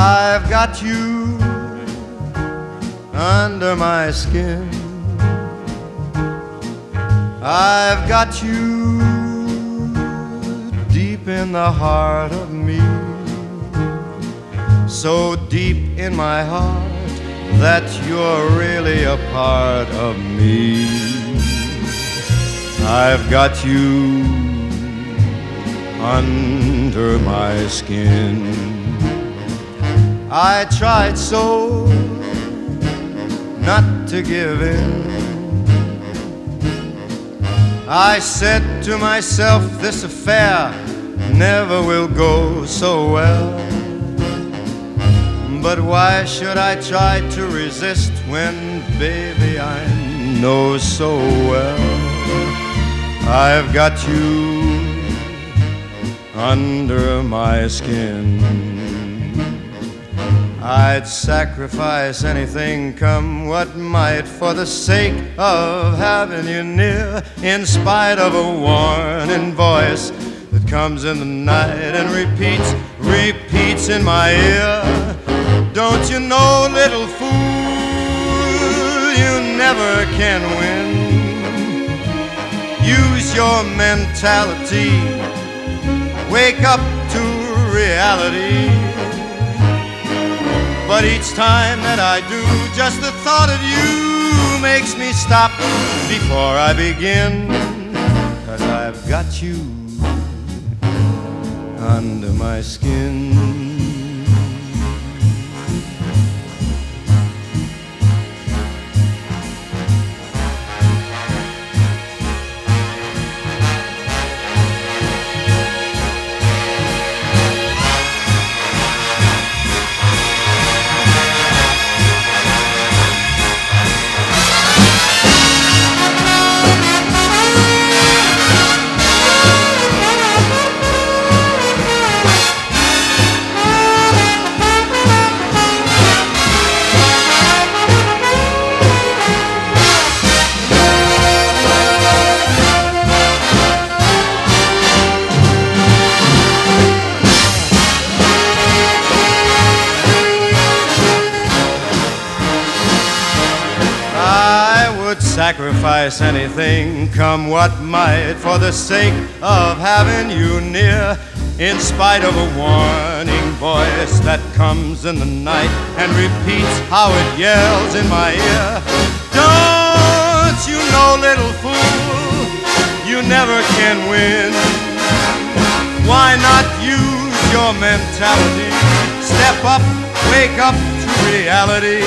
I've got you under my skin. I've got you deep in the heart of me, so deep in my heart that you're really a part of me. I've got you under my skin. I tried so not to give in. I said to myself, this affair never will go so well. But why should I try to resist when, baby, I know so well I've got you under my skin. I'd sacrifice anything, come what might, for the sake of having you near, in spite of a warning voice that comes in the night and repeats in my ear. Don't you know, little fool, you never can win. Use your mentality, wake up to reality. But each time that I do, just the thought of you makes me stop before I begin. 'Cause I've got you under my skin. Sacrifice anything, come what might, for the sake of having you near, in spite of a warning voice that comes in the night and repeats how it yells in my ear. Don't you know, little fool, you never can win. Why not use your mentality? Step up, wake up to reality.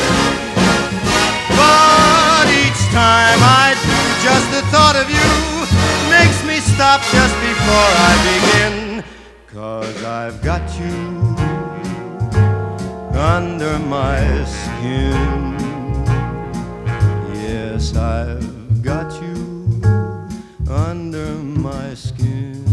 But each time I do, just the thought of you makes me stop just before I begin. 'Cause I've got you under my skin. Yes, I've got you under my skin.